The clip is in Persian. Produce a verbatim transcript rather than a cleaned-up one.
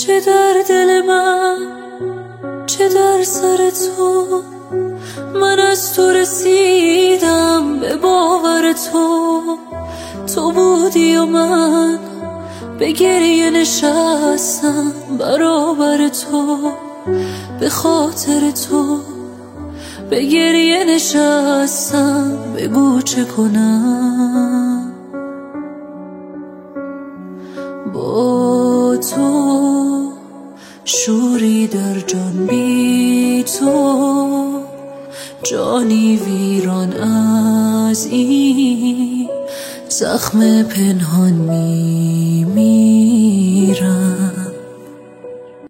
چه در دل من چه در سر تو، من از تو رسیدم به باور تو. تو بودی و من به گریه نشستم برابر تو، به خاطر تو به گریه نشستم. بگو چه کنم با تو، شوری در جان بی تو، جانی ویران از این زخم پنهان می‌میرم.